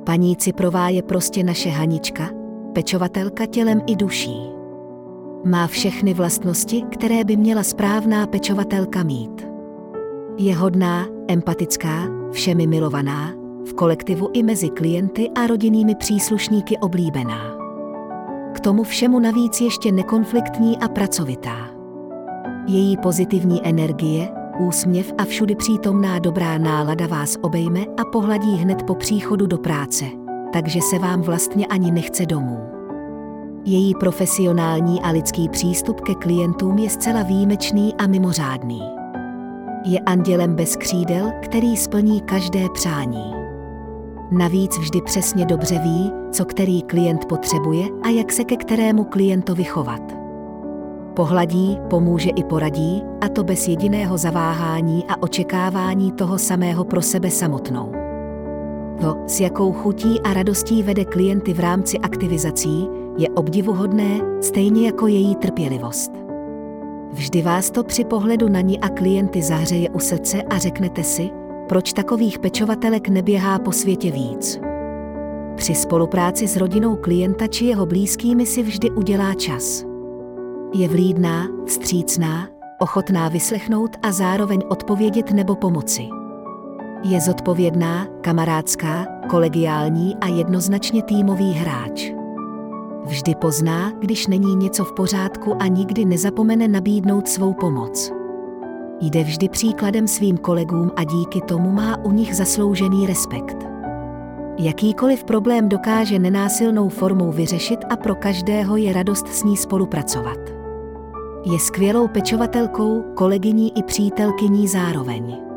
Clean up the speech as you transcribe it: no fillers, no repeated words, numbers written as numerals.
Paní Ciprová je prostě naše Hanička, pečovatelka tělem i duší. Má všechny vlastnosti, které by měla správná pečovatelka mít. Je hodná, empatická, všemi milovaná, v kolektivu i mezi klienty a rodinnými příslušníky oblíbená. K tomu všemu navíc ještě nekonfliktní a pracovitá. Její pozitivní energie, úsměv a všudy přítomná dobrá nálada vás obejme a pohladí hned po příchodu do práce, takže se vám vlastně ani nechce domů. Její profesionální a lidský přístup ke klientům je zcela výjimečný a mimořádný. Je andělem bez křídel, který splní každé přání. Navíc vždy přesně dobře ví, co který klient potřebuje a jak se ke kterému klientovi chovat. Pohladí, pomůže i poradí, a to bez jediného zaváhání a očekávání toho samého pro sebe samotnou. To, s jakou chutí a radostí vede klienty v rámci aktivizací, je obdivuhodné, stejně jako její trpělivost. Vždy vás to při pohledu na ní a klienty zahřeje u srdce a řeknete si, proč takových pečovatelek neběhá po světě víc. Při spolupráci s rodinou klienta či jeho blízkými si vždy udělá čas. Je vlídná, vstřícná, ochotná vyslechnout a zároveň odpovědět nebo pomoci. Je zodpovědná, kamarádská, kolegiální a jednoznačně týmový hráč. Vždy pozná, když není něco v pořádku a nikdy nezapomene nabídnout svou pomoc. Jde vždy příkladem svým kolegům a díky tomu má u nich zasloužený respekt. Jakýkoliv problém dokáže nenásilnou formou vyřešit a pro každého je radost s ní spolupracovat. Je skvělou pečovatelkou, kolegyní i přítelkyní zároveň.